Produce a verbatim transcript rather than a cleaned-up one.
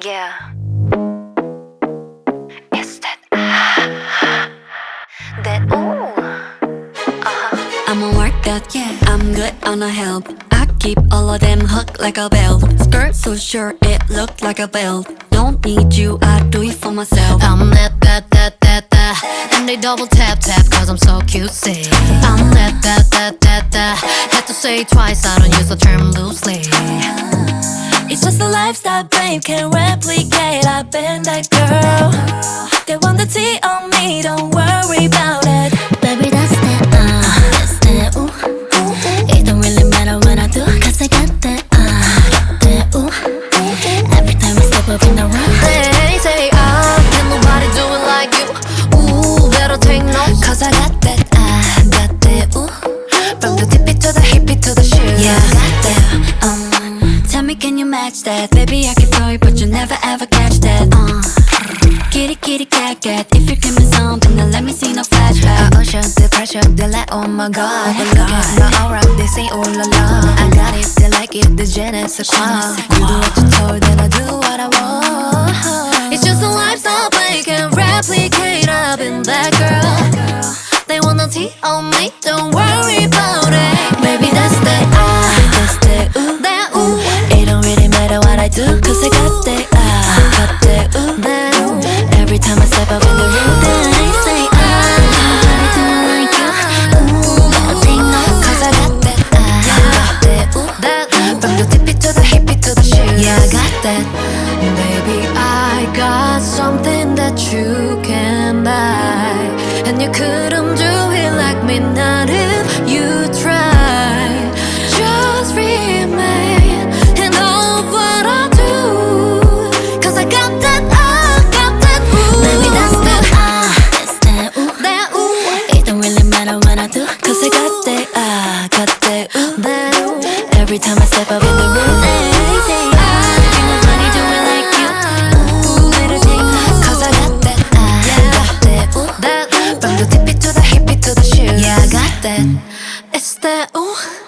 Yeah. It's that ah, that ooh. Uh-huh. I'm a workout, yeah, I'm good on the help. I keep all of them hooked like a belt. Skirt so short, it looked like a belt. Don't need you, I do it for myself. I'm that, that, that, that, that. And they double tap, tap, cause I'm so cutesy. I'm that, that, that, that, that. Had to say it twice, I don't use the term loosely. It's just a lifestyle, babe, can't replicate. I've been that girl. They want the tea on me, don't worry about it. Baby, that's that, uh, that's that, ooh, ooh. It don't really matter what I do, cause I got that, uh, that, ooh. Every time I step up in the room, They say, ah, can nobody do it like you. Ooh, better take notes, Cause I got that, uh, got that, ooh. from the tippy to the hippie to the shoe. Yeah, I got that, um. Tell me, can you match that? Baby, I can throw it, but you never ever catch that, uh. Kitty, kitty, cat, cat. If you give me something, then let me see no flashback. I usher the pressure, they like, oh my god. They look at my aura, they say, oh la la. I got it, they like it, the je ne sais quoi. You do what you're told, then I do what I want. It's just a lifestyle, they can't replicate. I've been that girl. They want the tea on me, don't worry about it. Baby, that's that, ah, that's that, ooh, That ooh, It don't really matter what I do, cause I got that, ah, got that, ooh. that ooh. Every time I step up in the room, they say, ah, nobody do it like you. Ooh, better take notes, Cause I got that, uh, got that, ooh. That from the tippy to the hippie to the shoes. yeah, I got that. Baby, I got something that you can buy, and you couldn't do it like me, not if you try. Just remain and know what I do, cause I got that, I got that ooh. Baby, that's that, ah, that's that, ooh. That ooh, It don't really matter what I do, cause I got that, ah, got that, ooh. that ooh. Every time I step up in the room, they say, ah, can nobody do it like you. Ooh, better take notes, Cause I got that, uh, got that, ooh. That from the tippy to the hippie to the shoes. yeah, I got that. It's that ooh.